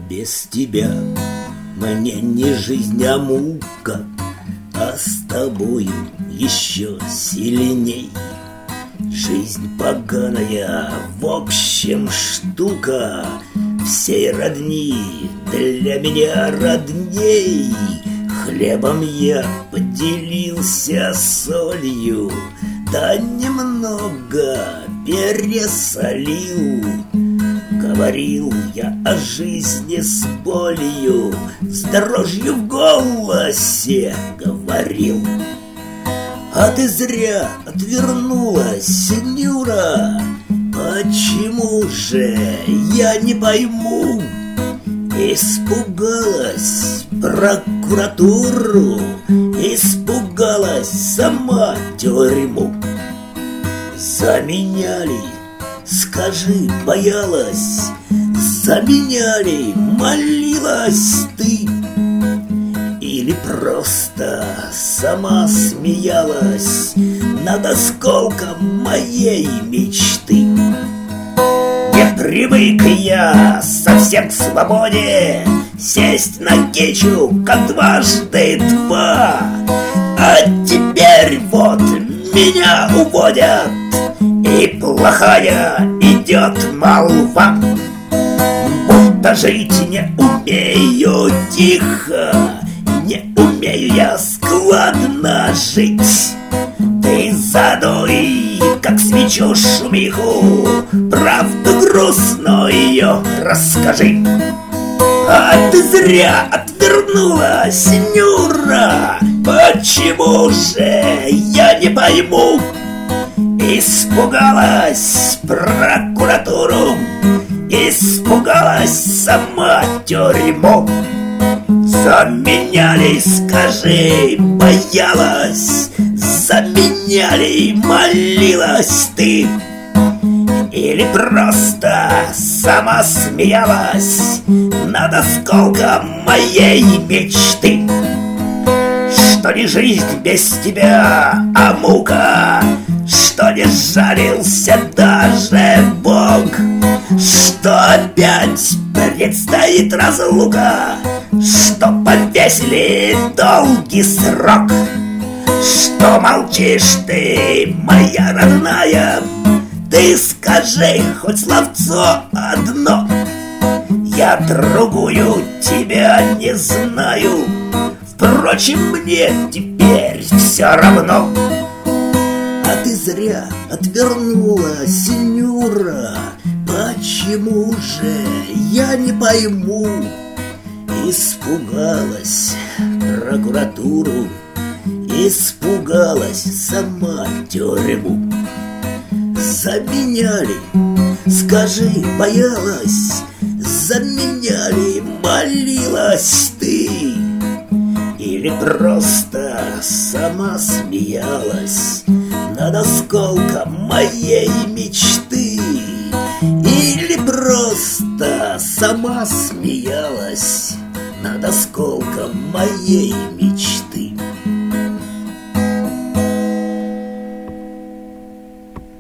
Без тебя мне не жизнь, а мука, а с тобою еще сильней. Жизнь поганая, в общем, штука, всей родни для меня родней. Хлебом я поделился солью, да немного пересолил. Говорил я о жизни с болью, с дрожью в голосе говорил. А ты зря отвернулась, Нюра, почему же я не пойму? Испугалась прокуратуру, испугалась сама тюрьму. Заменяли, скажи, боялась, заменяли, молилась ты? Или просто сама смеялась над осколком моей мечты? Не привык я совсем к свободе сесть на кечу, как дважды два. А теперь вот меня уводят, и плохая идет молва. Будто жить не умею тихо, не умею я складно жить. Ты задуй, как свечу шумиху, правду грустную расскажи. А ты зря отвернулась, Нюра, почему же я не пойму? Испугалась прокуратуру, испугалась сама тюрьму. Заменяли, скажи, боялась, заменяли, молилась ты? Или просто сама смеялась над осколком моей мечты? Что не жизнь без тебя, а мука, что не жалился даже Бог, что опять предстоит разлука, что повесили долгий срок. Что молчишь ты, моя родная? Ты скажи хоть словцо одно. Я другую тебя не знаю, впрочем, мне теперь все равно. А ты зря отвернулась, Нюра, почему же я не пойму? Испугалась прокуратуру, испугалась сама тюрьму. Заменяли, скажи, боялась, заменяли, молилась ты? Или просто сама смеялась над осколком моей мечты? Или просто сама смеялась над осколком моей мечты?